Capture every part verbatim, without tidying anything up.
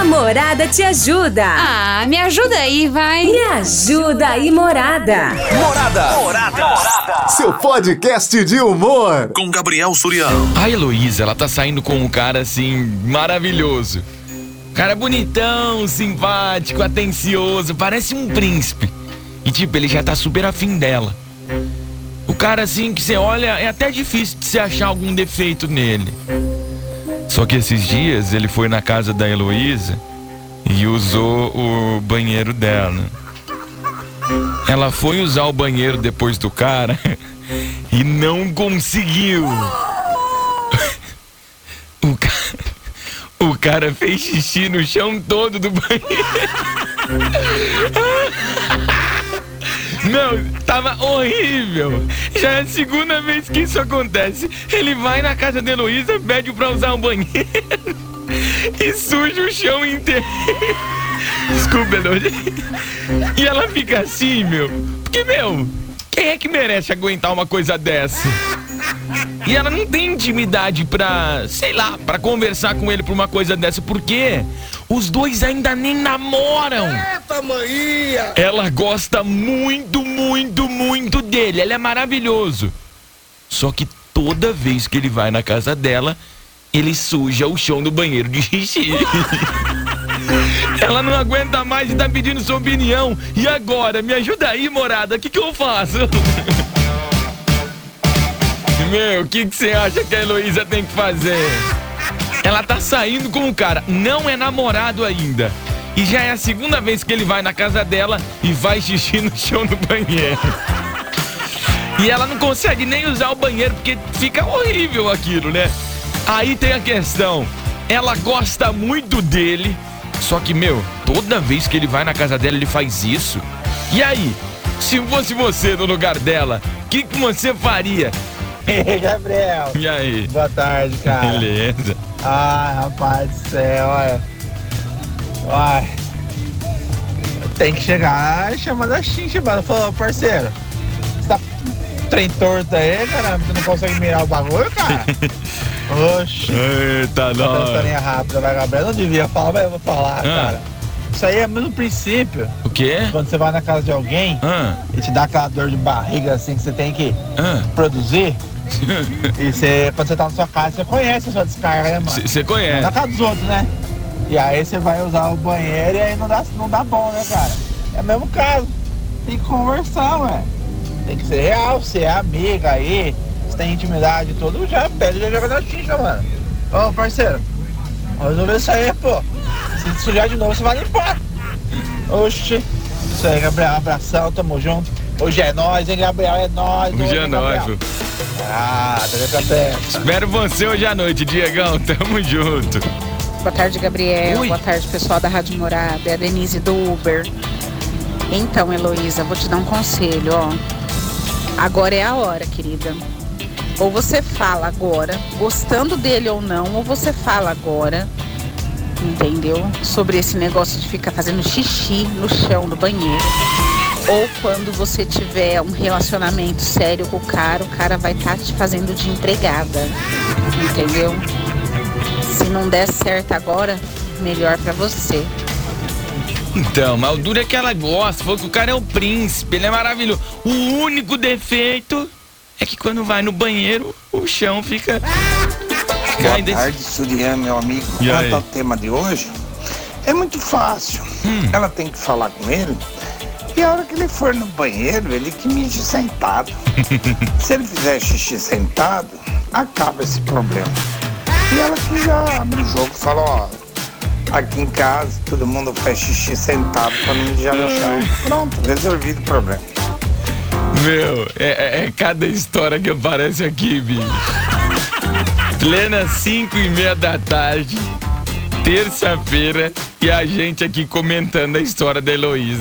Morada te ajuda. Ah, me ajuda aí, vai. Me ajuda aí, Morada. Morada. Morada. Morada. Seu podcast de humor. Com Gabriel Surião. A Heloísa, ela tá saindo com um cara assim, maravilhoso. Cara bonitão, simpático, atencioso, parece um príncipe. E tipo, ele já tá super afim dela. O cara assim que você olha, é até difícil de você achar algum defeito nele. Só que esses dias ele foi na casa da Heloísa e usou o banheiro dela. Ela foi usar o banheiro depois do cara e não conseguiu. O cara, o cara fez xixi no chão todo do banheiro. Não, tava horrível. Já é a segunda vez que isso acontece. Ele vai na casa da Heloísa, pede pra usar o banheiro e suja o chão inteiro. Desculpa, Heloísa. E ela fica assim, meu. Porque, meu, quem é que merece aguentar uma coisa dessa? E ela não tem intimidade pra, sei lá, pra conversar com ele por uma coisa dessa. Por quê? Os dois ainda nem namoram. Eita, maninha! Ela gosta muito, muito, muito dele. Ele é maravilhoso. Só que toda vez que ele vai na casa dela, ele suja o chão do banheiro de xixi. Ela não aguenta mais e tá pedindo sua opinião. E agora? Me ajuda aí, Morada. O que que eu faço? Meu, o que que você acha que a Heloísa tem que fazer? Ela tá saindo com o cara, não é namorado ainda. E já é a segunda vez que ele vai na casa dela e vai xixi no chão do banheiro. E ela não consegue nem usar o banheiro porque fica horrível aquilo, né? Aí tem a questão, ela gosta muito dele, só que, meu, toda vez que ele vai na casa dela ele faz isso. E aí, se fosse você no lugar dela, o que que você faria? Ei, Gabriel. E aí? Boa tarde, cara. Beleza. Ai, rapaz do céu, olha. Ai. Tem que chegar e chamar da xincha, mano. Falou, parceiro, você tá trem torto aí, cara? Você não consegue mirar o bagulho, cara? Oxi. Eita, não. Dançarinha rápida, vai, Gabriel. Não devia falar, mas eu vou falar, ah. cara. Isso aí é o mesmo princípio. O quê? Quando você vai na casa de alguém ah. e te dá aquela dor de barriga assim que você tem que ah. produzir. E você, quando você tá na sua casa, você conhece a sua descarga, né, mano? Você conhece. Na casa dos outros, né? E aí você vai usar o banheiro e aí não dá, não dá bom, né, cara? É o mesmo caso. Tem que conversar, ué. Tem que ser real, você é amiga aí, você tem intimidade e tudo, já pede, já joga na xincha, mano. Ô, parceiro, vamos resolver isso aí, pô. Se sujar de novo, você vai limpar. Oxi. Isso aí, Gabriel, um abração, tamo junto. Hoje é nóis, hein, Gabriel? É nóis. Hoje é nóis, pô. Ah, tá pra festa. Espero você hoje à noite, Diegão. Tamo junto. Boa tarde, Gabriel. Oi. Boa tarde, pessoal da Rádio Morada. É a Denise do Uber. Então, Heloísa, vou te dar um conselho, ó. Agora é a hora, querida. Ou você fala agora, gostando dele ou não, ou você fala agora, entendeu? Sobre esse negócio de ficar fazendo xixi no chão do banheiro. Ou quando você tiver um relacionamento sério com o cara, o cara vai estar tá te fazendo de empregada, entendeu? Se não der certo agora, melhor pra você. Então, mas o duro é que ela gosta, falou que o cara é o príncipe, ele é maravilhoso. O único defeito é que quando vai no banheiro, o chão fica... Boa tarde, Surian, meu amigo. E Quanto aí? ao tema de hoje, é muito fácil. Hum. Ela tem que falar com ele. E a hora que ele for no banheiro, ele que mije sentado. Se ele fizer xixi sentado, acaba esse problema. E ela que já abre o jogo, fala, ó, aqui em casa todo mundo faz xixi sentado pra não mijar no chão. Pronto, resolvido o problema. Meu, é, é, é cada história que aparece aqui, bicho. Plena cinco e meia da tarde, terça-feira, e a gente aqui comentando a história da Heloísa.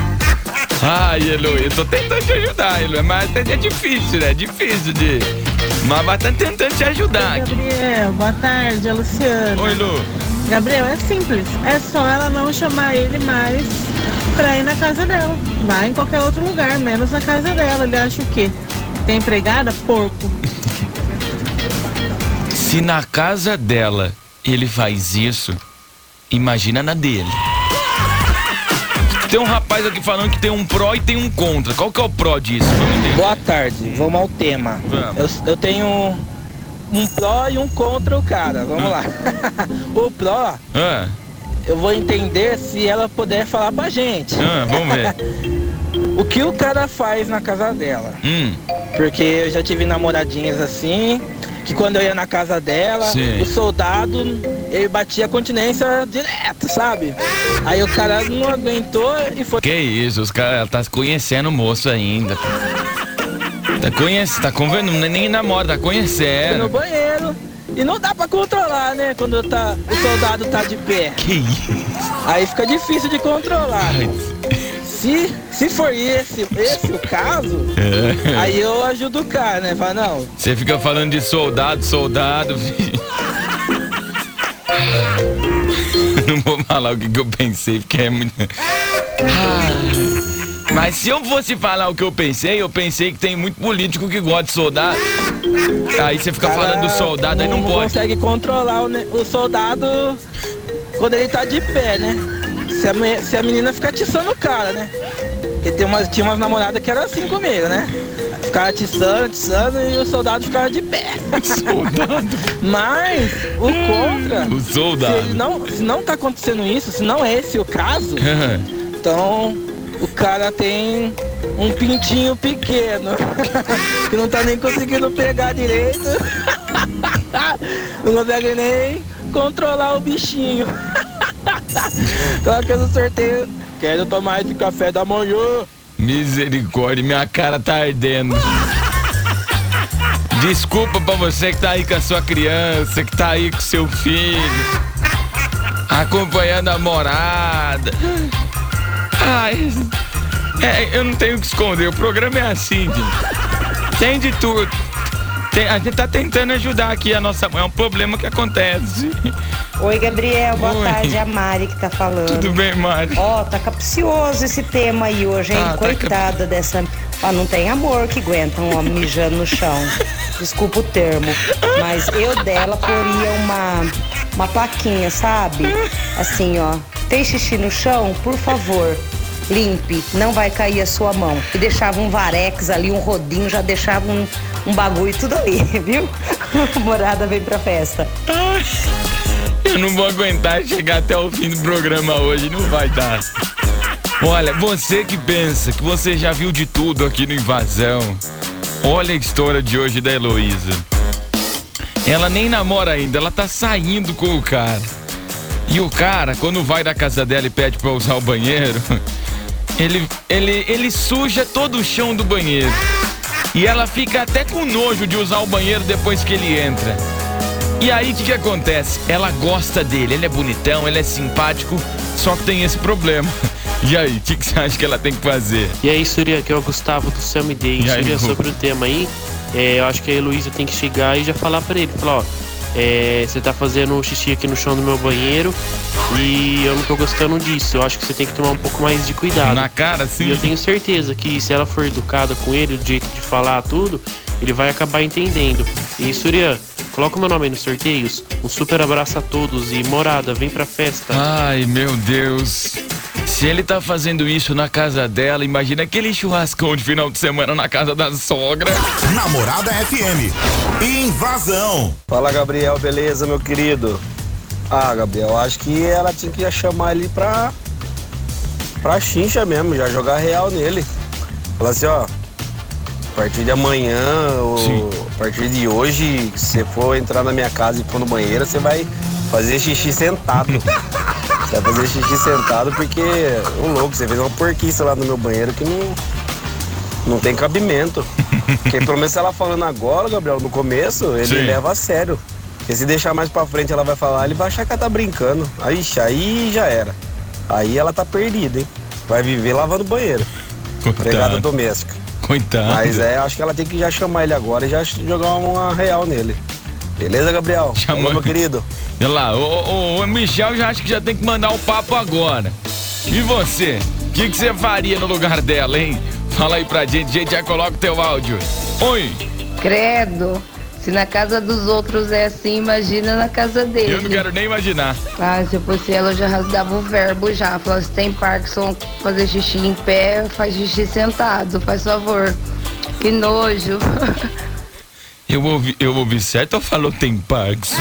Ai, Heloísa, eu tô tentando te ajudar, Heloísa, mas é difícil, né? É difícil de... Mas vai estar tentando te ajudar. Oi, Gabriel, boa tarde, é Luciana. Oi, Lu. Gabriel, é simples, é só ela não chamar ele mais pra ir na casa dela. Vai em qualquer outro lugar, menos na casa dela. Ele acha o quê? Tem empregada? Porco. Se na casa dela ele faz isso, Imagina na dele. Tem um rapaz aqui falando que tem um pró e tem um contra. Qual que é o pró disso? Boa tarde, vamos ao tema. Vamos. Eu, eu tenho um pró e um contra o cara, vamos Hum. lá. O pró, Ah, eu vou entender se ela puder falar pra gente. ah, vamos ver. O que o cara faz na casa dela? Hum, Porque eu já tive namoradinhas assim, que quando eu ia na casa dela, Sim. o soldado, ele batia a continência direto, sabe? Aí o cara não aguentou e foi... que isso, os caras tá conhecendo o moço ainda. Tá conhecendo, tá convendo, nem namora, tá no conhecendo. banheiro. E não dá pra controlar, né? Quando tá, o soldado tá de pé. Que isso? Aí fica difícil de controlar. Ai, Se, se for esse, esse o caso, é. aí eu ajudo o cara, né? Fala, não, Você fica falando de soldado, soldado, filho. Não vou falar o que, que eu pensei, porque é muito... Ah, mas se eu fosse falar o que eu pensei, eu pensei que tem muito político que gosta de soldado. Aí você fica cara, falando do soldado, aí não, não pode. consegue controlar o, ne- o soldado quando ele tá de pé, né? Se a, me- se a menina ficar atiçando o cara, né? Porque tem umas, tinha umas namoradas que eram assim comigo, né? Ficava atiçando, atiçando e o soldado ficava de pé. Soldado. Mas o contra, O se, soldado. ele não, se não tá acontecendo isso, se não é esse o caso, então o cara tem um pintinho pequeno que não tá nem conseguindo pegar direito, não consegue nem controlar o bichinho. Então aquele sorteio, quero tomar esse café da manhã. Misericórdia, minha cara tá ardendo. Desculpa pra você que tá aí com a sua criança, que tá aí com seu filho, acompanhando a namorada. Ai, é, eu não tenho o que esconder, o programa é assim, gente. Tem de tudo. Tem- a gente tá tentando ajudar aqui a nossa mãe, é um problema que acontece. Oi, Gabriel, boa Oi. tarde, a Mari que tá falando. Tudo bem, Mari? Ó, tá capcioso esse tema aí hoje, hein? Ah, tá Coitada dessa... Ó, não tem amor que aguenta um homem mijando no chão. Desculpa o termo. Mas eu dela poria uma, uma plaquinha, sabe? Assim, ó. Tem xixi no chão? Por favor, limpe, não vai cair a sua mão. E deixava um varex ali, um rodinho, já deixava um, um bagulho tudo ali, viu? Morada vem pra festa. Eu não vou aguentar chegar até o fim do programa hoje, não vai dar. Olha, você que pensa que você já viu de tudo aqui no Invasão, olha a história de hoje da Heloísa. Ela nem namora ainda, ela tá saindo com o cara. E o cara, quando vai da casa dela e pede pra usar o banheiro, ele, ele, ele suja todo o chão do banheiro. E ela fica até com nojo de usar o banheiro depois que ele entra. E aí o que, que acontece? Ela gosta dele, ele é bonitão, ele é simpático, só que tem esse problema. E aí, o que, que você acha que ela tem que fazer? E aí, Surya, que é o Gustavo do Sam Day. E aí, Surya, Gu? sobre o tema aí, é, eu acho que a Heloísa tem que chegar e já falar pra ele, falar, ó, é, você tá fazendo um xixi aqui no chão do meu banheiro e eu não tô gostando disso, eu acho que você tem que tomar um pouco mais de cuidado. Na cara, sim. E eu tenho certeza que se ela for educada com ele, do jeito de falar tudo, ele vai acabar entendendo. E Surya, coloca o meu nome aí nos sorteios. Um super abraço a todos e morada, vem pra festa. Ai, meu Deus. Se ele tá fazendo isso na casa dela, imagina aquele churrascão de final de semana na casa da sogra. Namorada F M. Invasão. Fala, Gabriel, beleza, meu querido? Ah, Gabriel, acho que ela tinha que chamar ele pra pra chincha mesmo, já jogar real nele. Falar assim, ó, a partir de amanhã ou a partir de hoje, se você for entrar na minha casa e for no banheiro, você vai fazer xixi sentado. Você vai fazer xixi sentado porque, ô louco, você fez uma porquice lá no meu banheiro que não, não tem cabimento. Porque pelo menos ela falando agora, Gabriel, no começo, ele Sim. leva a sério. Porque se deixar mais pra frente ela vai falar, ele vai achar que ela tá brincando. Aí, aí já era. Aí ela tá perdida, hein? Vai viver lavando banheiro. Empregada doméstica. Coitado. Mas é, acho que ela tem que já chamar ele agora e já jogar uma real nele. Beleza, Gabriel? Chamou. Falou, meu querido. Olha lá, o, o, o Michel já acha que já tem que mandar o papo agora. E você? O que, que você faria no lugar dela, hein? Fala aí pra gente, a gente já coloca o teu áudio. Oi. Credo, Se na casa dos outros é assim, imagina na casa dele. Eu não quero nem imaginar. Ah, se eu fosse ela, eu já rasgava o verbo já. Falava, se tem Parkinson, fazer xixi em pé, faz xixi sentado, faz favor. Que nojo. Eu ouvi, eu ouvi certo ou falou tem Parkinson?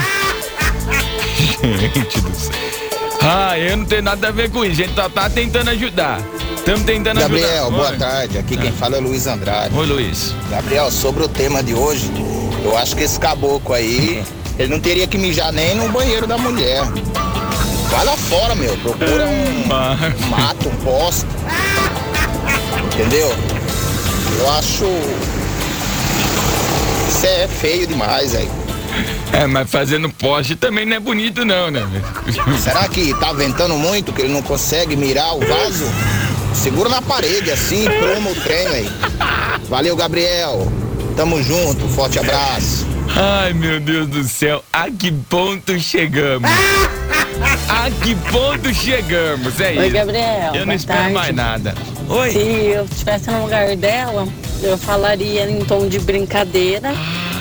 Gente do céu. Ah, eu não tenho nada a ver com isso. A gente tá, tá tentando ajudar. Estamos tentando Gabriel, ajudar. Gabriel, boa tarde. Aqui quem fala é Luiz Andrade. Oi, Luiz. Gabriel, sobre o tema de hoje, eu acho que esse caboclo aí, ele não teria que mijar nem no banheiro da mulher. Vai lá fora, meu. Procura um, um mato, um posto. Entendeu? Eu acho... Isso é feio demais, aí. É, mas fazendo poste também não é bonito não, né? Será que tá ventando muito, que ele não consegue mirar o vaso? Segura na parede assim, proma o trem aí. Valeu, Gabriel. Tamo junto, forte abraço. Ai, meu Deus do céu, a que ponto chegamos? A que ponto chegamos, é isso. Oi, Gabriel. Eu não espero tarde. mais nada. Oi. Se eu estivesse no lugar dela, eu falaria em tom de brincadeira,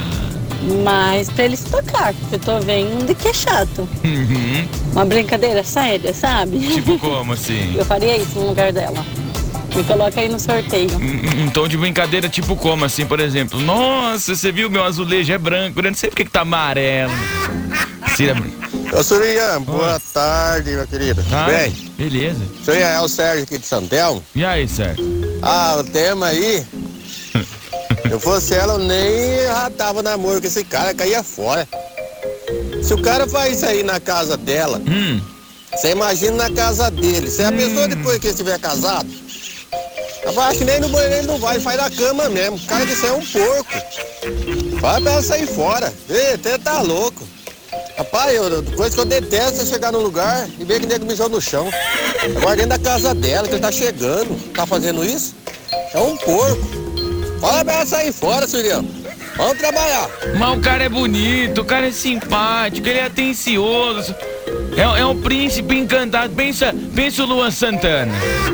mas pra ele se tocar, porque eu tô vendo que é chato. Uhum. Uma brincadeira séria, sabe? Tipo como assim? Eu faria isso no lugar dela. Me coloca aí no sorteio. Um, um tom de brincadeira tipo como assim, por exemplo? Nossa, você viu meu azulejo é branco, eu não sei porque que tá amarelo. Cira, Ô, Surian, boa tarde, meu querido. Tudo bem? Beleza. Surian, é o Sérgio aqui de Santelmo. E aí, Sérgio? Ah, o tema aí... Eu fosse ela, eu nem ratava namoro com esse cara, caía fora. Se o cara faz isso aí na casa dela, hum. você imagina na casa dele. Se a hum. pessoa depois que ele estiver casado, eu acho que nem no banheiro ele não vai, faz na cama mesmo. O cara disse é um porco. Fala pra ela sair fora. Ei, até tá louco. Rapaz, eu, coisa que eu detesto é chegar num lugar e ver que nego mijou no chão. Agora dentro da casa dela, que ele tá chegando, tá fazendo isso, é um porco. Fala pra ela sair fora, Surião. Vamos trabalhar. Mas o cara é bonito, o cara é simpático, ele é atencioso. É, é um príncipe encantado. Pensa, pensa o Luan Santana.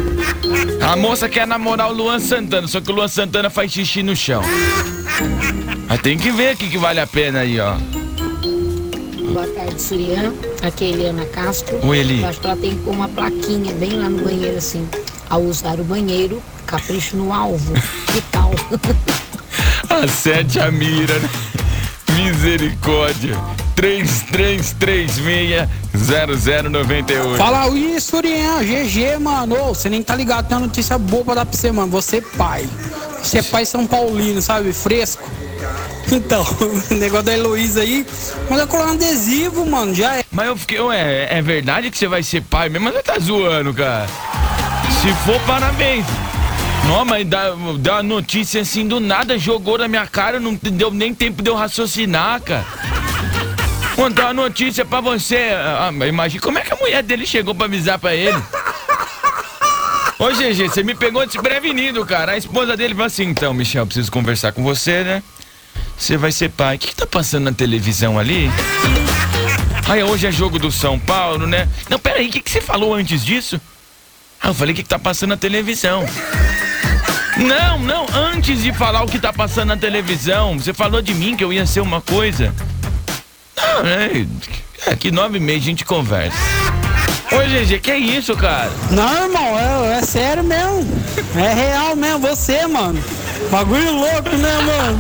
A moça quer namorar o Luan Santana, só que o Luan Santana faz xixi no chão. Mas tem que ver o que, que vale a pena aí, ó. Boa tarde, Surian. Aqui é Eliana Castro. Oi, Eli. Eu acho que ela tem que pôr uma plaquinha bem lá no banheiro, assim. Ao usar o banheiro, capricho no alvo. Que tal? Acerte a mira, né? Misericórdia. três três três seis, zero zero nove oito. Fala isso, Surian. G G, mano. Ô, você nem tá ligado, tem uma notícia boa pra dar pra você, mano. Você é pai. Você é pai São Paulino, sabe? Fresco. Então, o negócio da Heloísa aí, manda colar um adesivo, mano, já é. Mas eu fiquei, ué, é verdade que você vai ser pai mesmo? Mas você tá zoando, cara. Se for, parabéns. Não, mas dá, dá uma notícia assim do nada, jogou na minha cara, não deu nem tempo de eu raciocinar, cara. Contar uma notícia pra você. Ah, imagina como é que a mulher dele chegou pra avisar pra ele. Ô, G G, você me pegou desprevenido, cara. A esposa dele falou assim, então, Michel, preciso conversar com você, né? Você vai ser pai. O que, que tá passando na televisão ali? Ai, hoje é jogo do São Paulo, né? Não, peraí, o que, que você falou antes disso? Ah, eu falei o que, que tá passando na televisão. Não, não, antes de falar o que tá passando na televisão, você falou de mim que eu ia ser uma coisa. Não, é, é que nove meses a gente conversa. Ô, G G, que é isso, cara? Não, irmão, é, é sério mesmo. É real mesmo, você, mano. Bagulho louco, né, mano?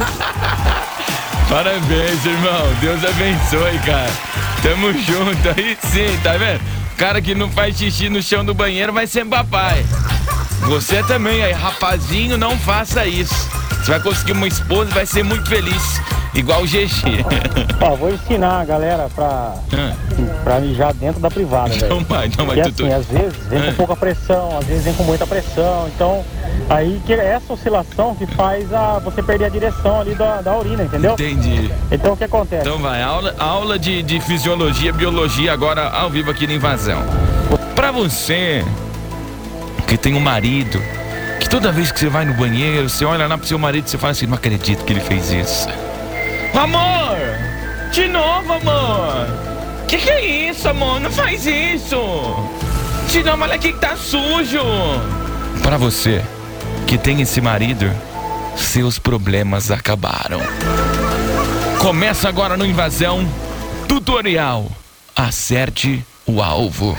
Parabéns, irmão. Deus abençoe, cara. Tamo junto aí sim, tá vendo? Cara que não faz xixi no chão do banheiro vai ser papai. Você também aí, rapazinho, não faça isso. Você vai conseguir uma esposa e vai ser muito feliz. Igual o G G. Ó, vou ensinar a galera pra, pra mijar dentro da privada, velho. Então vai, então vai. Porque assim, às vezes vem com pouca pressão, às vezes vem com muita pressão. Então, aí que é essa oscilação que faz a, você perder a direção ali da, da urina, entendeu? Entendi. Então o que acontece? Então vai, aula, aula de, de fisiologia, biologia agora ao vivo aqui na Invasão. Pra você que tem um marido, que toda vez que você vai no banheiro, você olha lá pro seu marido e você fala assim, não acredito que ele fez isso. Amor! De novo, amor! Que que é isso, amor? Não faz isso! De novo, olha aqui que tá sujo! Pra você que tem esse marido, seus problemas acabaram. Começa agora no Invasão, tutorial. Acerte o alvo.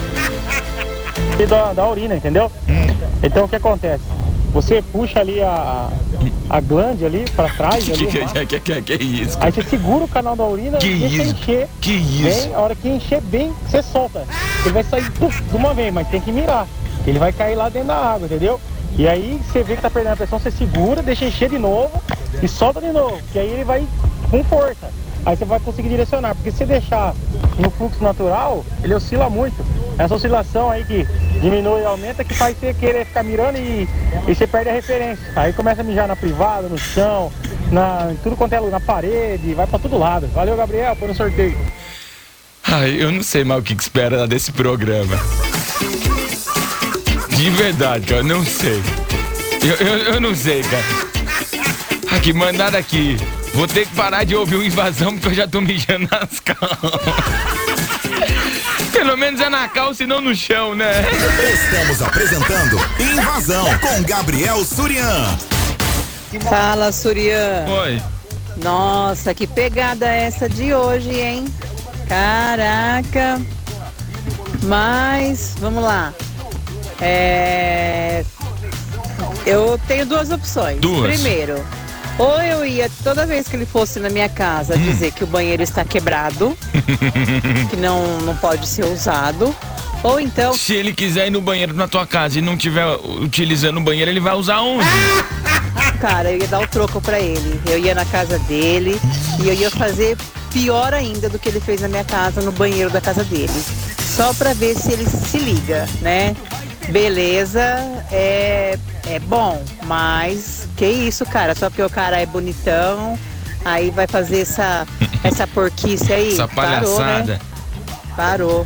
E da, da urina, entendeu? Hum. Então o que acontece? Você puxa ali a, a glande ali pra trás. Que, ali, que, que, que, que, que é isso? Aí você segura o canal da urina que e deixa isso? encher. Que isso? Bem, a hora que encher bem, você solta. Ele vai sair puf, de uma vez, mas tem que mirar. Ele vai cair lá dentro da água, entendeu? E aí você vê que tá perdendo a pressão, você segura, deixa encher de novo e solta de novo. Que aí ele vai com força. Aí você vai conseguir direcionar. Porque se você deixar no fluxo natural, ele oscila muito. Essa oscilação aí que diminui e aumenta que faz você querer ficar mirando e, e você perde a referência. Aí começa a mijar na privada, no chão, na, em tudo quanto é lugar, na parede, vai pra todo lado. Valeu, Gabriel, foi no sorteio. Ai, eu não sei mais o que espera desse programa. De verdade, cara, não sei. Eu, eu, eu não sei, cara. Aqui, mandaram aqui. Vou ter que parar de ouvir o Invasão porque eu já tô mijando nas calças. Pelo menos é na calça e não no chão, né? Estamos apresentando Invasão com Gabriel Surian. Fala, Surian. Oi. Nossa, que pegada é essa de hoje, hein? Caraca. Mas, vamos lá. É... Eu tenho duas opções. Duas. Primeiro, ou eu ia, toda vez que ele fosse na minha casa, hum. dizer que o banheiro está quebrado, que não, não pode ser usado. Ou então... Se ele quiser ir no banheiro na tua casa e não estiver utilizando o banheiro, ele vai usar onde? Cara, eu ia dar o troco pra ele. Eu ia na casa dele e eu ia fazer pior ainda do que ele fez na minha casa, no banheiro da casa dele. Só pra ver se ele se liga, né? Beleza, é, é bom, mas que isso, cara, só porque o cara é bonitão, aí vai fazer essa, essa porquice aí. Essa palhaçada. Parou, né? Parou.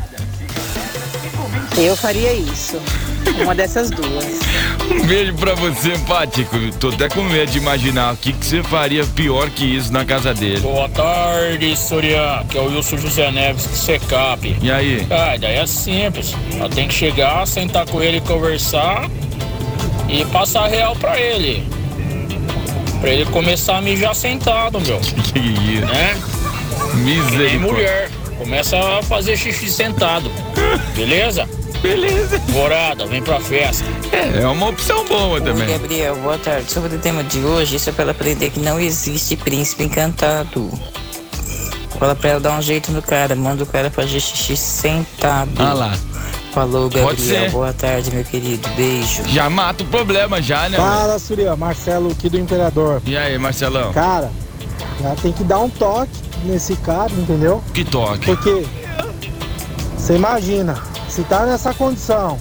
Eu faria isso, uma dessas duas. Um beijo pra você, empático. Tô até com medo de imaginar o que, que você faria pior que isso na casa dele. Boa tarde, Surian, que é o Wilson José Neves do Secap. E aí? Ah, daí é simples. Ela tem que chegar, sentar com ele, conversar e passar real pra ele. Pra ele começar a mijar sentado, meu. Que isso? Né? Misericórdia. E mulher, começa a fazer xixi sentado. Beleza? Beleza. Morada, vem pra festa. É, é uma opção boa também. Oi, Gabriel, boa tarde. Sobre o tema de hoje, isso é pra ela aprender que não existe príncipe encantado. Fala pra ela dar um jeito no cara, manda o cara fazer xixi sentado. Ah lá. Falou, Gabriel, boa tarde, meu querido, beijo. Já mata o problema já, né? Fala, Surian, Marcelo aqui do Imperador. E aí, Marcelão? Cara, já tem que dar um toque nesse cara, entendeu? Que toque? Porque, você imagina, se tá nessa condição,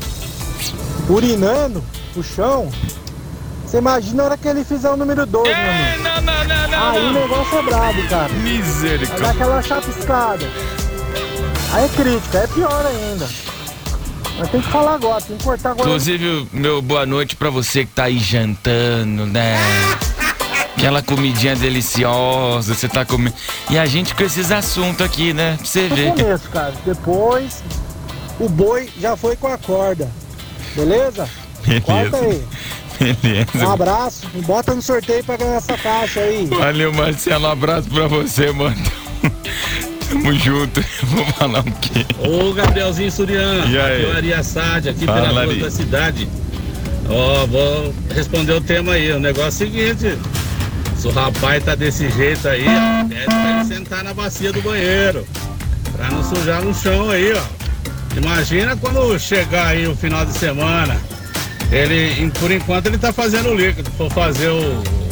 urinando o chão, você imagina a hora que ele fizer o número dois, é, meu amigo. Não, não, não, não. Aí não. o negócio é brabo, cara. Misericórdia. Vai dar aquela chapiscada. Aí é crítica, é pior ainda. Mas tem que falar agora, tem que cortar agora. Inclusive, meu boa noite pra você que tá aí jantando, né? Aquela comidinha deliciosa, você tá comendo. E a gente com esses assuntos aqui, né? Pra você ver. No começo, cara. Depois, o boi já foi com a corda. Beleza? Beleza. Corta aí. Beleza. Um abraço e bota no sorteio pra ganhar essa caixa aí. Valeu, Marcelo. Um abraço pra você, mano. Tamo junto. Vou falar o quê? Ô, Gabrielzinho Surian. E aí? Aqui é o Ari Assad, aqui Fala, pela rua Ari. da cidade. Ó, vou responder o tema aí. O negócio é o seguinte: se o rapaz tá desse jeito aí, ó, pede pra ele sentar na bacia do banheiro. Pra não sujar no chão aí, ó. Imagina quando chegar aí o final de semana. Ele, por enquanto, ele tá fazendo o líquido. For fazer o,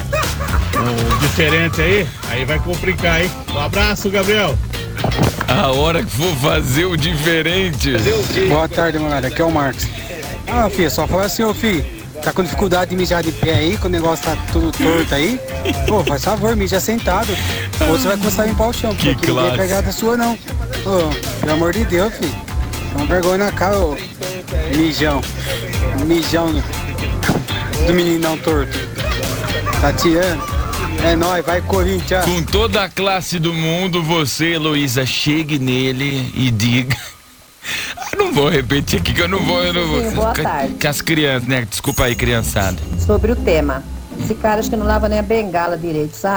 o diferente aí, aí vai complicar, hein? Um abraço, Gabriel. A hora que for fazer o diferente. Boa tarde, moleque. Aqui é o Marcos. Ah, filho, só fala assim, ô filho. Tá com dificuldade de mijar de pé aí, que o negócio tá tudo torto aí? Pô, faz favor, mija sentado. Ou você vai começar a limpar o chão, porque Que ninguém é classe. pegada sua, não. Ô, pelo amor de Deus, filho. Dá uma vergonha na cara, ô. Mijão. Mijão do meninão torto. Tá tirando? É nóis, vai Corinthians. Com toda a classe do mundo, você, Heloísa, chegue nele e diga. Eu não vou repetir aqui que eu não vou. Eu não vou. Sim, boa tarde. Com as crianças, né? Desculpa aí, criançada. Sobre o tema. Esse cara acho que não lava nem a bengala direito, sabe?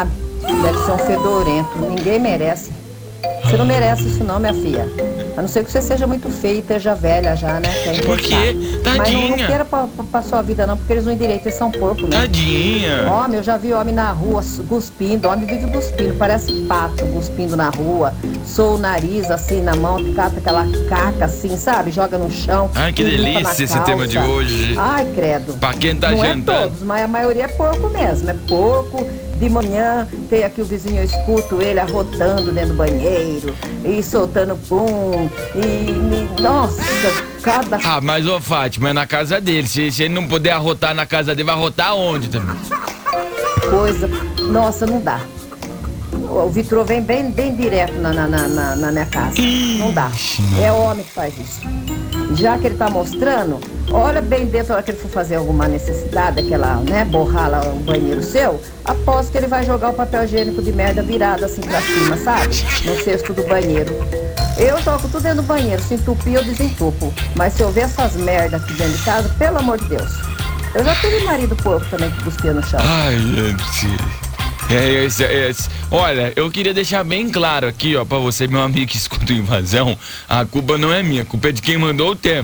Deve ser um fedorento. Ninguém merece. Você não merece isso não, minha filha. A não ser que você seja muito feia e esteja velha já, né? Que é Por quê? Mas não, não Tadinha. queira pra, pra, pra sua vida não, porque eles não endireitam, eles são porcos, né? Tadinha. Homem, eu já vi homem na rua cuspindo. Homem vive cuspindo, parece pato cuspindo na rua. Sou o nariz assim na mão, cata aquela caca assim, sabe? Joga no chão. Ai, que limpa na delícia esse calça. tema de hoje. Ai, credo. Pra quem tá não jantando. é todos, mas a maioria é porco mesmo. É porco. De manhã, tem aqui o vizinho, eu escuto ele arrotando dentro do banheiro e soltando pum. E, me- nossa, cada Ah, mas ô Fátima, é na casa dele. Se, se ele não puder arrotar na casa dele, vai arrotar onde também? coisa. Nossa, não dá. O o Vitrô vem bem, bem direto na, na, na, na- na minha casa. Não dá. É homem que faz isso. Já que ele tá mostrando, olha bem dentro na hora que ele for fazer alguma necessidade, aquela, né, borrar lá o banheiro seu, aposto que ele vai jogar o papel higiênico de merda virado assim pra cima, sabe? No cesto do banheiro. Eu jogo tudo dentro do banheiro, se entupir eu desentupo. Mas se eu ver essas merdas aqui dentro de casa, pelo amor de Deus. Eu já tive marido porco também que cuspia no chão. Ai, gente. É esse, é esse. Olha, eu queria deixar bem claro aqui, ó, pra você, meu amigo que escuta o Invasão, a culpa não é minha, a culpa é de quem mandou o tema.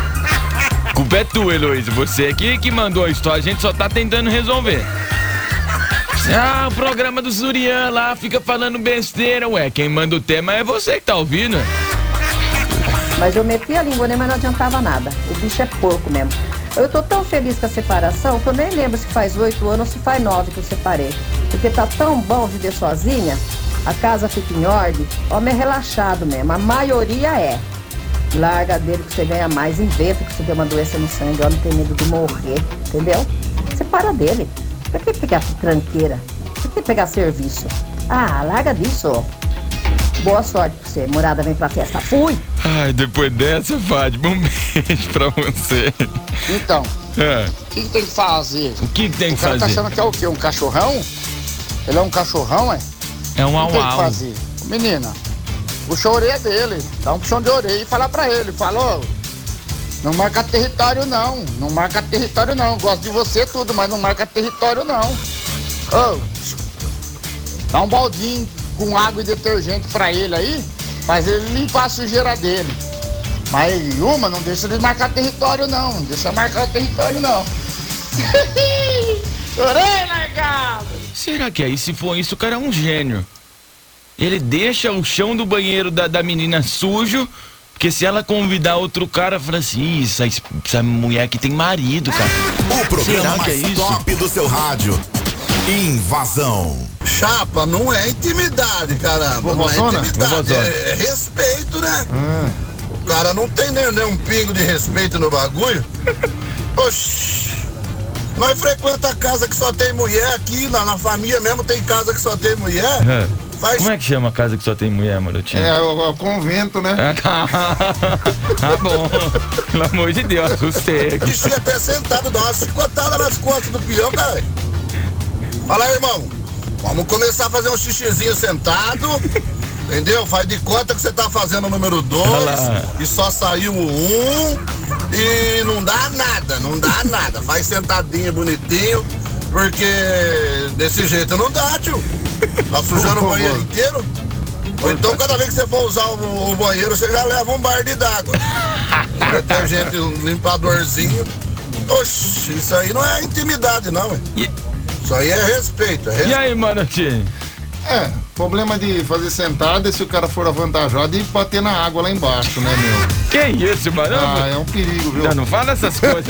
A culpa é tua, Heloísa, você aqui que mandou a história, a gente só tá tentando resolver. Ah, o programa do Zurian lá fica falando besteira, ué, quem manda o tema é você que tá ouvindo. Mas eu meti a língua, né? Mas não adiantava nada. O bicho é porco mesmo. Eu tô tão feliz com a separação que eu nem lembro se faz oito anos ou se faz nove que eu separei. Porque tá tão bom viver sozinha, a casa fica em ordem, homem é relaxado mesmo. A maioria é. Larga dele que você ganha mais, inventa que você tem uma doença no sangue, homem tem medo de morrer, entendeu? Separa dele. Pra que pegar tranqueira? Pra que pegar serviço? Ah, larga disso. Boa sorte pra você. Morada, vem pra festa. Fui! Ai, depois dessa, Fátima, um beijo pra você. Então, É. o que, que tem que fazer? O que, que tem O que cara tá fazer? achando que é o quê? Um cachorrão? Ele é um cachorrão, é? É um O que tem que au-au. fazer? Menina, puxa a orelha dele, dá um puxão de orelha e fala pra ele, fala, ó, não marca território não, não marca território não, gosto de você tudo, mas não marca território não. Ô, dá um baldinho com água e detergente pra ele aí, faz ele limpar a sujeira dele. Mas uma, não deixa ele marcar território não, não deixa marcar território não. Chorei, largado! Será que aí, se for isso, o cara é um gênio? Ele deixa o chão do banheiro da, da menina sujo, porque se ela convidar outro cara, fala assim, "Ih, essa, essa mulher aqui tem marido, cara." O programa Será que é mais isso? top do seu rádio. Invasão. Chapa, não é intimidade, caramba. Não é Vovózona? intimidade, Vovózona. é, é respeito, né? O cara não tem nem, nem um pingo de respeito no bagulho. Oxi. Nós frequenta a casa que só tem mulher aqui, na, na família mesmo tem casa que só tem mulher. É. Faz- Como é que chama a casa que só tem mulher, Marotinho? É, o, o convento, né? Ah, tá. Tá bom. Pelo amor de Deus, assustei. O bichinho até sentado, dá uma chicotada nas costas do peão, cara. Fala aí, irmão. Vamos começar a fazer um xixizinho sentado. Entendeu? Faz de conta que você tá fazendo o número dois Olha lá. e só saiu o um e não dá nada, não dá nada. Faz sentadinho, bonitinho, porque desse jeito não dá, tio. Tá sujando o banheiro inteiro. Ou então cada vez que você for usar o, o banheiro, você já leva um balde d'água. Detergente, um limpadorzinho. Oxi, isso aí não é intimidade, não, ué. Isso aí é respeito, é respeito. E aí, Marotinho? É, problema de fazer sentada é se o cara for avantajado e bater na água lá embaixo, né, meu? Que isso, mano? Ah, é um perigo, viu? Já não fala essas coisas.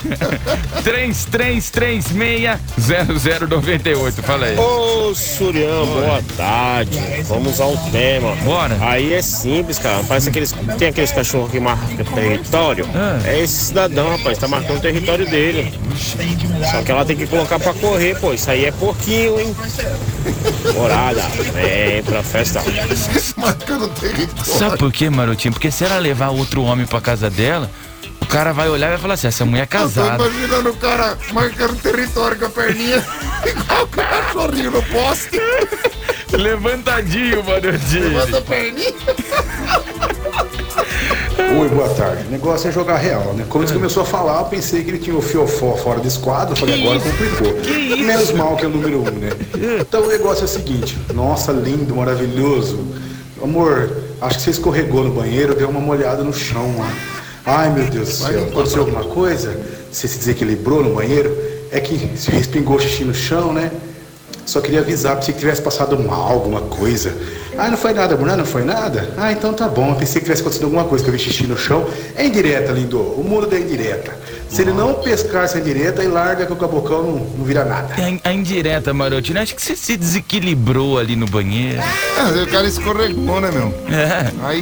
três três três seis zero zero nove oito, fala aí. Ô, Surian, boa tarde. Vamos ao tema. Bora. Aí é simples, cara. Parece aqueles. Tem aqueles cachorros que marcam território. Ah. É esse cidadão, rapaz. Tá marcando o território dele. Só que ela tem que colocar pra correr, pô. Isso aí é porquinho, hein? Morada, vem pra festa. Marcando território. Sabe por quê, Marotinho? Porque se ela levar outro homem pra casa dela, o cara vai olhar e vai falar assim, essa mulher é Eu tô casada. imaginando o cara marcando território com a perninha igual o cachorrinho no poste. Levantadinho, Marotinho. Levanta a perninha. Oi, boa tarde. O negócio é jogar real, né? Quando ele começou a falar, eu pensei que ele tinha o fiofó fora do esquadro. Eu falei, agora complicou. Menos mal que é o número um, né? Então o negócio é o seguinte. Nossa, lindo, maravilhoso. Amor, acho que você escorregou no banheiro, deu uma molhada no chão lá. Ai, meu Deus do céu. Aconteceu alguma coisa? Você se desequilibrou no banheiro? É que se respingou xixi no chão, né? Só queria avisar pra você que tivesse passado um mal, alguma coisa. Ah, não foi nada, Bruna, não foi nada? Ah, então tá bom. Eu pensei que tivesse acontecido alguma coisa, que eu vi xixi no chão. É indireta, lindo. O mundo da indireta. Se ele não pescar essa indireta, ele larga que o cabocão não, não vira nada. A, a indireta, Marotinho, acho que você se desequilibrou ali no banheiro. Ah, o cara escorregou, né, meu? É. Aí...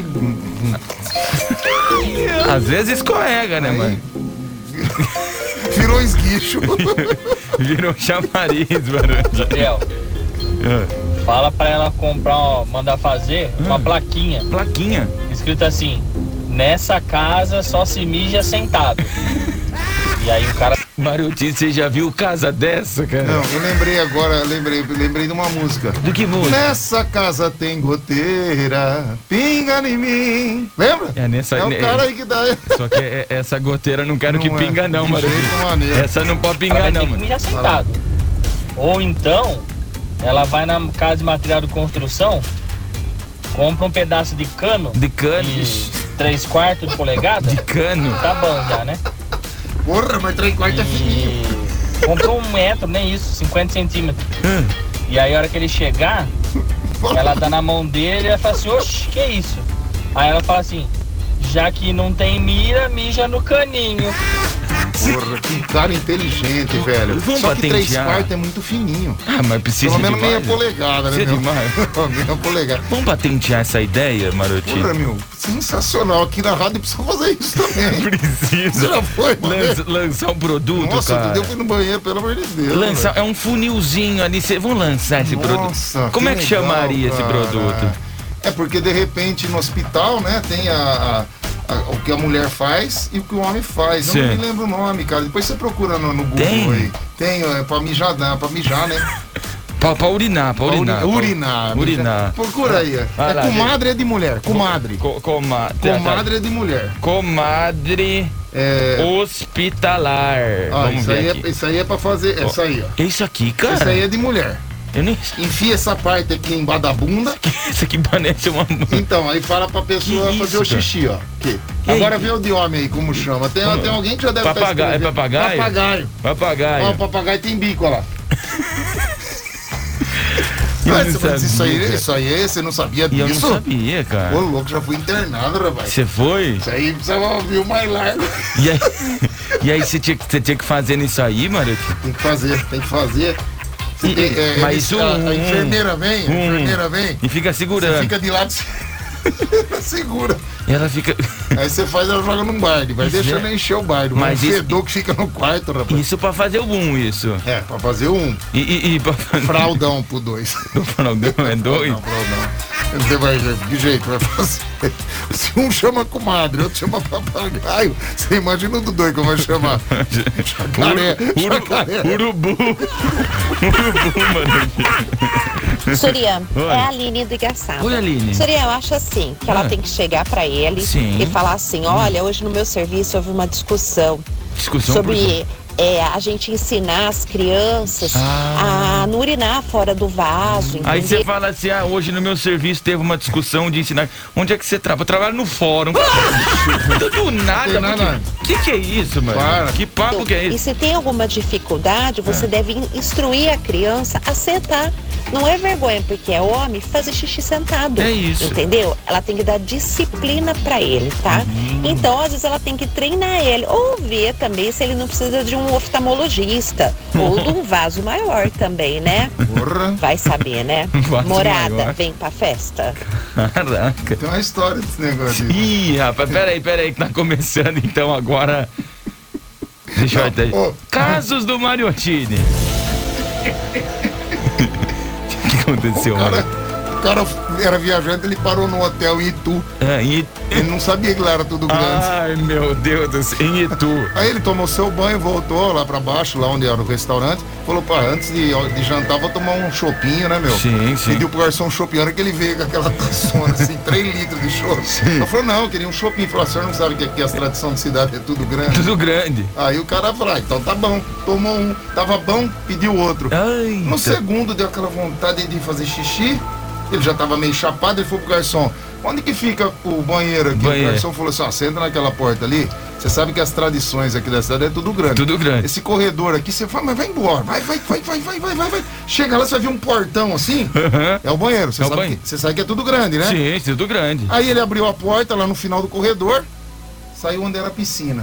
Às vezes escorrega, né, mano? Virou esguicho. Virou chamariz, Marotinho. Gabriel, fala pra ela comprar, ó, mandar fazer uma plaquinha. Plaquinha? Escrito assim, nessa casa só se mija sentado. E aí o cara... Marotinho, você já viu casa dessa, cara? Não, eu lembrei agora, lembrei, lembrei de uma música. Do que música? Nessa casa tem goteira, pinga em mim. Lembra? É, nessa, é o cara aí que dá. Só que é, essa goteira não quero não que é. pinga não, De Marotinho. Essa não pode pingar não, mano. Mijar sentado. Ou então, ela vai na casa de material de construção, compra um pedaço de cano. De cano? De três quartos de polegada. De cano? Tá bom já, né? Porra, mas três quartos é fininho. Comprou um metro, nem isso, cinquenta centímetros. E aí a hora que ele chegar, ela dá na mão dele e ela fala assim, oxe, que isso? Aí ela fala assim, já que não tem mira, mija no caninho. Porra, que cara inteligente, velho. Vamos Só que três patentear. quartos é muito fininho. Ah, mas precisa Pelo menos demais, meia polegada, né, Precisa meu? demais. Meia polegada. Vamos patentear essa ideia, Marotinho? Porra, meu, sensacional. Aqui na rádio precisa fazer isso também. Precisa. Já foi, mano. Lança, lançar um produto, Nossa, cara. eu fui no banheiro, pelo amor de Deus. Lançar, é um funilzinho ali. Cê, vamos lançar esse Nossa, produto. Como que é que legal, chamaria esse cara. produto? É porque de repente no hospital, né, tem a, a, a, o que a mulher faz e o que o homem faz. Eu Sim. não me lembro o nome, cara. Depois você procura no, no Google Tem? aí. Tem, é pra mijar, não, pra mijar, né? Pra, pra urinar, pra urinar. Uri- urinar. Pra urinar. Procura aí. Vai É lá, comadre é de mulher. Comadre. Co, coma, Comadre é de mulher. Comadre É... hospitalar. Ah, Vamos isso, ver aí aqui. é, isso aí é pra fazer. Ó, Isso aí, ó. É isso aqui, cara? Isso aí é de mulher. Eu nem... Enfia essa parte aqui embaixo da bunda. Isso aqui parece uma... Então, aí fala pra pessoa Que fazer o isso, cara? xixi, ó. Aqui. Que Agora isso? vê o de homem aí, como chama. Tem, Como? tem alguém que já deve Papagaio, estar é papagaio? Papagaio. Papagaio. Ó, o papagaio tem bico, ó lá. Eu Mas, não mas isso, aí, sabia. isso aí, você não sabia E eu disso? não sabia, cara. Ô, louco, já fui internado, rapaz. Você foi? Isso aí precisa ouvir o mais largo. E aí, e aí você, tinha, que- você tinha que fazer nisso aí, Marotinho? Tem que fazer, tem que fazer. Você E- tem, é, mas eles- a, um- a enfermeira vem, a um- enfermeira vem. E fica segurando. Você fica de lado, segura. E ela fica... Aí você faz, ela joga num baile, vai Isso deixando é- encher o baile. Mas Mas isso- fedor que fica no quarto, rapaz. Isso pra fazer o boom, isso. É, pra fazer um. E, e, e pra fazer... Fraldão pro dois. O fraldão é dois? Não, fraldão. Você vai, que jeito vai fazer? Se um chama comadre, outro chama papagaio, você imagina o do dois como vai chamar? Jacaré, Uru- jacaré. Urubu. Urubu, mano. Surya, Oi. é a Aline do Igaçaba. Oi, Aline. Surya, eu acho assim, que ela Ah. tem que chegar pra ele Sim. e falar assim, olha, hoje no meu serviço houve uma discussão Discussão por quê? sobre é, a gente ensinar as crianças Ah. a não urinar fora do vaso, Aí você entendeu? fala assim, ah, hoje no meu serviço teve uma discussão de ensinar. Onde é que você trabalha? Eu trabalho no fórum. Do nada, Tem nada. O que, que é isso, mano? Para. Que papo que é E isso? se tem alguma dificuldade, você Ah. deve instruir a criança a sentar. Não é vergonha, porque é homem, fazer xixi sentado. É isso. Entendeu? Ela tem que dar disciplina pra ele, tá? Uhum. Então, às vezes, ela tem que treinar ele. Ou ver também se ele não precisa de um oftalmologista. Ou de um vaso maior também, né? Porra. Vai saber, né? Vaso Morada, maior. vem pra festa. Caraca. Tem uma história desse negócio aí. Ih, rapaz, peraí, peraí, que tá começando então agora. Deixa eu ver. Ô. Casos do Mariottini. O que aconteceu, O cara, mano? o cara era viajante, ele parou no hotel em Itu. É, em Itu. Ele não sabia que lá era tudo grande. Ai, meu Deus do céu, em Itu. Aí ele tomou seu banho, voltou lá pra baixo, lá onde era o restaurante. Falou, pá, antes de, de jantar, vou tomar um chopinho, né, meu? Sim, sim. Pediu pro garçom um chopinho, hora que ele veio com aquela taçona, assim, três litros de chopp. Ele falou, não, eu queria um chopinho. Falou, o senhor não sabe que aqui as tradições de cidade é tudo grande? Tudo grande. Aí o cara falou, ah, então tá bom. Tomou um, tava bom, pediu outro. Ai, no segundo, deu aquela vontade de fazer xixi. Ele já tava meio chapado, ele falou pro garçom, onde que fica o banheiro aqui? Banheiro. O garçom falou assim, ó, você entra naquela porta ali, você sabe que as tradições aqui da cidade é tudo grande. Tudo grande. Esse corredor aqui, você fala, mas vai embora, vai, vai, vai, vai, vai, vai, vai, vai. Chega lá, você vai ver um portão assim, uhum. é o banheiro, você, é o sabe banheiro. Que, você sabe que é tudo grande, né? Sim, tudo grande. Aí ele abriu a porta lá no final do corredor, saiu onde era a piscina.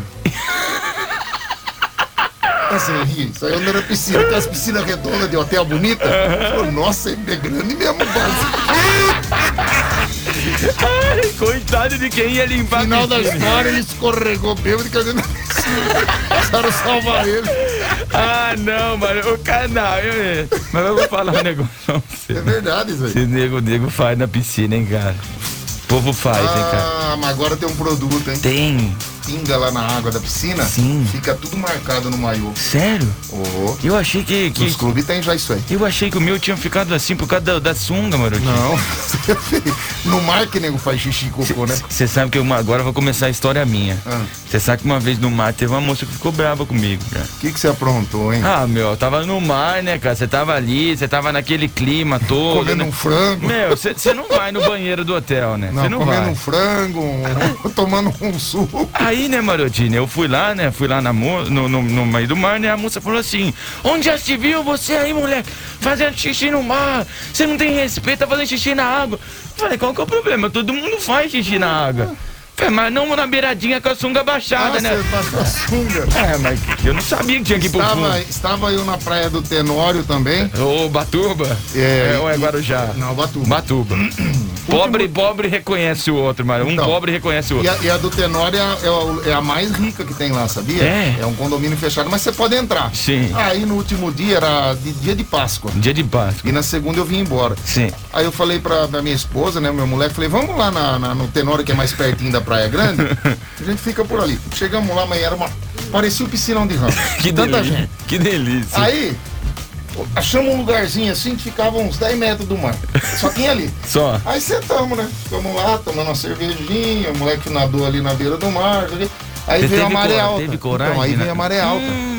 Assim, saiu onde era a piscina, aquelas piscinas redondas de hotel bonita. Falou, nossa, ele é grande mesmo, Ai, coitado de quem ia limpar. No final da história, ele escorregou bêbado e caiu na piscina. Precisaram salvar ele. Ah, não, mano, o cara não, eu, mas eu vou falar um negócio pra você. É verdade isso aí. Esse nego, nego faz na piscina, hein, cara. O povo faz, ah, hein, cara. Ah, mas agora tem um produto, hein? Tem. Pinga lá na água da piscina, sim. Fica tudo marcado no maiô. Sério? Oh. Eu achei que... que... Os clubes tem já isso aí. Eu achei que o meu tinha ficado assim por causa da, da sunga, mano. Não. No mar que nego faz xixi e cocô, né? Você sabe que eu, agora eu vou começar a história minha. Você ah. sabe que uma vez no mar teve uma moça que ficou brava comigo, cara. O que que você aprontou, hein? Ah, meu, eu tava no mar, né, cara? Você tava ali, você tava naquele clima todo. Comendo né? um frango. Meu, você não vai no banheiro do hotel, né? Você não, não comendo vai. um frango, um, tomando um suco. Aí, né, Marotini, eu fui lá, né? Fui lá na mo no, no, no meio do mar, né? A moça falou assim: onde já se viu você aí, moleque, fazendo xixi no mar? Você não tem respeito, tá fazendo xixi na água. Falei, qual que é o problema? Todo mundo faz xixi na água. Falei, mas não na beiradinha com a sunga baixada, ah, né? Você baixou a sunga. É, mas eu não sabia que tinha que ir pro estava, fundo. Estava eu na praia do Tenório também. Ô, Batuba? É, é ou é Guarujá? Não, Batuba. Batuba. Pobre, pobre reconhece o outro, mano. Um então, pobre reconhece o outro. E a, e a do Tenório é, é, é a mais rica que tem lá, sabia? É. É um condomínio fechado, mas você pode entrar. Sim. Aí no último dia era de, dia de Páscoa. Dia de Páscoa. E na segunda eu vim embora. Sim. Aí eu falei pra, pra minha esposa, né, meu moleque, falei, vamos lá na, na, no Tenório, que é mais pertinho da Praia Grande. A gente fica por ali. Chegamos lá, mas era uma... parecia um piscinão de ramo. Que Tanta delícia. gente. Que delícia. Aí, achamos um lugarzinho assim que ficava uns dez metros do mar. Só tinha ali. Só. Aí sentamos, né? Ficamos lá, tomando uma cervejinha, o moleque nadou ali na beira do mar. Aí Você veio a maré alta. Teve coragem, então, aí né? veio a maré alta. Hum.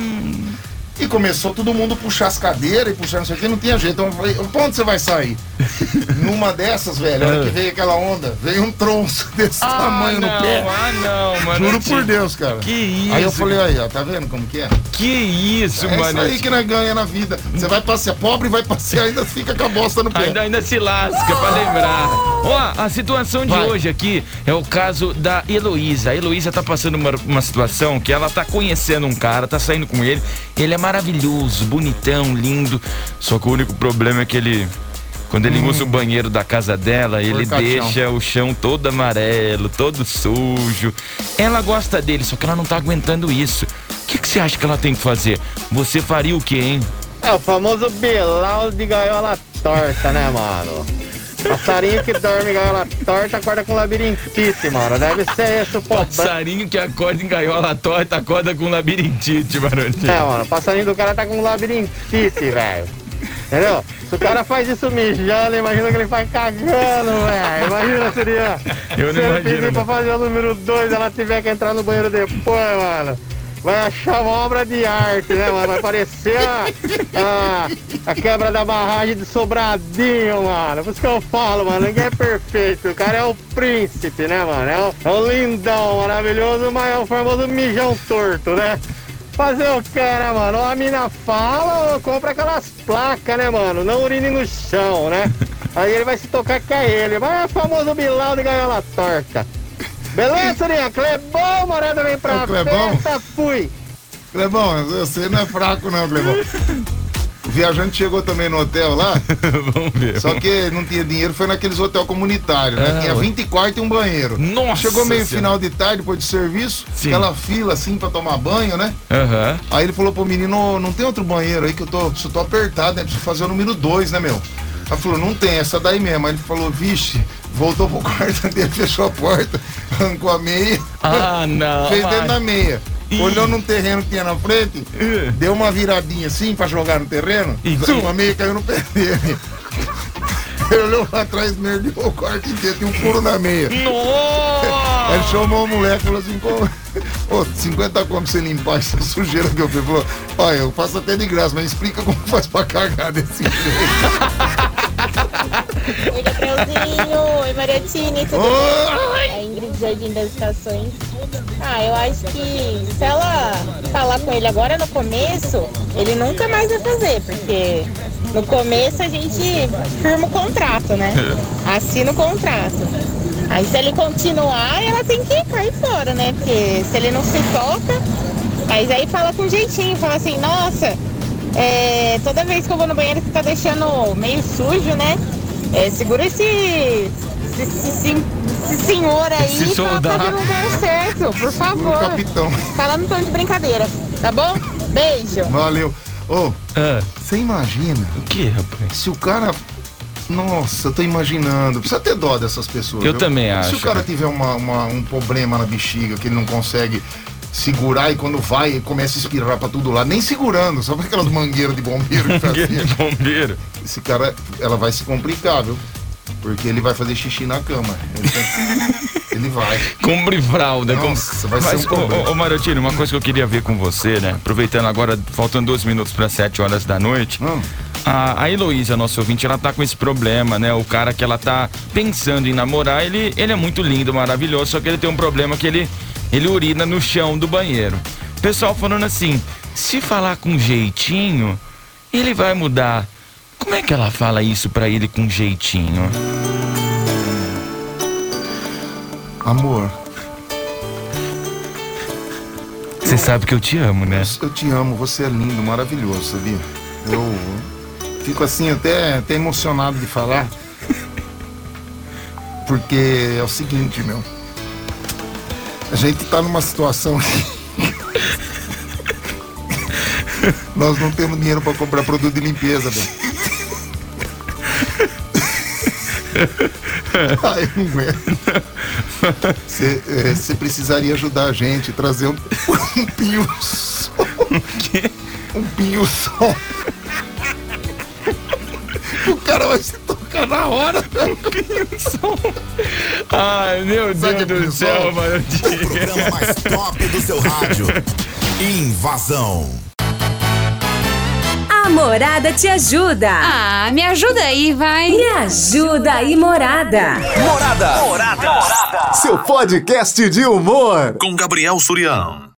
E começou todo mundo a puxar as cadeiras e puxar não sei o que, não tinha jeito. Então eu falei, pra onde você vai sair? Numa dessas, velho, a hora que veio aquela onda, veio um tronço desse ah, tamanho não, no pé. Ah, não, mano. Juro por Deus, cara. Que isso. Aí eu falei, aí, ó, tá vendo como que é? Que isso, é mano. É isso aí que nós ganha na vida. Você vai passear, pobre vai passear, ainda fica com a bosta no pé. Ainda, ainda se lasca, pra lembrar. Ó, a situação de vai. hoje aqui é o caso da Heloísa. A Heloísa tá passando uma, uma situação que ela tá conhecendo um cara, tá saindo com ele. Ele é maravilhoso, bonitão, lindo. Só que o único problema é que ele... Quando ele hum. usa o banheiro da casa dela, ele deixa o chão todo amarelo, todo sujo. Ela gosta dele, só que ela não tá aguentando isso. O que, que você acha que ela tem que fazer? Você faria o quê, hein? É o famoso Bilal de gaiola torta, né, mano? Passarinho que dorme em gaiola torta acorda com labirintite, mano. Deve ser esse o problema. Passarinho que acorda em gaiola torta acorda com labirintite, mano. É, mano, o passarinho do cara tá com labirintite, velho. Entendeu? Se o cara faz isso mijando, imagina que ele faz cagando, velho. Imagina, seria. Eu não se ele imagino. pedir pra fazer o número dois, ela tiver que entrar no banheiro depois, mano. Vai achar uma obra de arte, né, mano? Vai parecer a, a, a quebra da barragem de Sobradinho, mano. Por isso que eu falo, mano, ninguém é perfeito. O cara é o príncipe, né, mano? É o, é o lindão, maravilhoso, mas é o famoso mijão torto, né? Fazer o que, né, mano? Ou a mina fala ou compra aquelas placas, né, mano? Não urine no chão, né? Aí ele vai se tocar que é ele. Mas é o famoso Bilal de gaiola torta. Beleza, Rinha? Clebão, morada vem pra Ô, Clebão. festa, fui. Clebão, você não é fraco não, Clebão. O viajante chegou também no hotel lá. Vamos ver. Só que não tinha dinheiro, foi naqueles hotel comunitários, né? Ah, tinha vinte quartos e um banheiro. Nossa! Chegou meio senhora. final de tarde, depois do serviço, Sim. aquela fila assim pra tomar banho, né? Aham. Aí ele falou pro menino, não tem outro banheiro aí que eu tô, eu tô apertado, né? Preciso fazer o número dois, né, meu? Ela falou, não tem, essa daí mesmo. Aí ele falou, vixe, voltou pro quarto dele, fechou a porta, arrancou a meia. Ah, não. Fez dentro mas... da meia. Olhou num terreno que tinha na frente, deu uma viradinha assim pra jogar no terreno, E- a meia caiu no pé dele. Ele olhou pra trás, merdeou o quarto inteiro, tinha um furo na meia. Nossa! Aí ele chamou o moleque e falou assim, pô, ô, cinquenta como pra você limpar essa sujeira que eu fiz. Ele falou, olha, eu faço até de graça, mas explica como faz pra cagar desse jeito. Oi, Gabrielzinho. Oi, Mariatini. Tudo bem? É Ingrid Jardim das Estações. Ah, eu acho que se ela falar com ele agora no começo, ele nunca mais vai fazer, porque no começo a gente firma o contrato, né? Assina o contrato. Aí se ele continuar, ela tem que cair fora, né? Porque se ele não se toca, mas aí fala com jeitinho, fala assim, nossa, é, toda vez que eu vou no banheiro você tá deixando meio sujo, né? É, segura esse, esse, esse, esse senhor aí Esse pra soldado. fazer no lugar certo, por favor. Capitão. Fala no tom de brincadeira, tá bom? Beijo. Valeu. Ô, Ah, você imagina o que, rapaz? se o cara... Nossa, eu tô imaginando. Precisa ter dó dessas pessoas. Eu viu? também Se acho, o cara cara. tiver uma, uma- um problema na bexiga, que ele não consegue segurar e quando vai, ele começa a espirrar pra todo lado, nem segurando, só pra aquelas mangueiras de bombeiro que Mangueira fazia. de bombeiro. Esse cara, ela vai se complicar, viu? Porque ele vai fazer xixi na cama. Ele, tem- ele vai. Compre fralda. Nossa, vai Mas, ser um ô, problema. ô, ô Marotino, uma coisa que eu queria ver com você, né? Aproveitando agora, faltando dois minutos para sete horas da noite. Hum. A, a Heloísa, nossa ouvinte, ela tá com esse problema, né? O cara que ela tá pensando em namorar, ele, ele é muito lindo, maravilhoso, só que ele tem um problema que ele, ele urina no chão do banheiro. O pessoal falando assim, se falar com jeitinho, ele vai mudar. Como é que ela fala isso pra ele com jeitinho? Amor, Você sabe que eu te amo, né? eu te amo, você é lindo, maravilhoso, sabia? Eu fico assim até, até emocionado de falar. Porque é o seguinte, meu. A gente tá numa situação que nós não temos dinheiro pra comprar produto de limpeza, velho. Ai, eu não aguento. Você é, precisaria ajudar a gente, trazer um, um pinho-sol. Um pinho-sol. O cara vai se tocar na hora. Pinho-sol. Ai, meu Sabe Deus do céu, mano. O programa mais top do seu rádio. Invasão. A Morada te ajuda. Ah, me ajuda aí, vai. Me ajuda aí, Morada. Morada. Morada. Seu podcast de humor. Com Gabriel Surião.